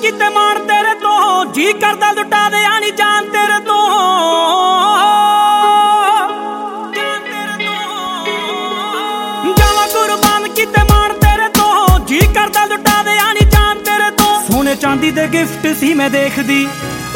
किते मान तेरे तो जी करदा लुटा दे आनी जान तेरे तो जावा कुर्बान किते मान तेरे तो जी करदा लुटा दे आनी जान तेरे तो सोने चांदी दे गिफ्ट सी मैं देखदी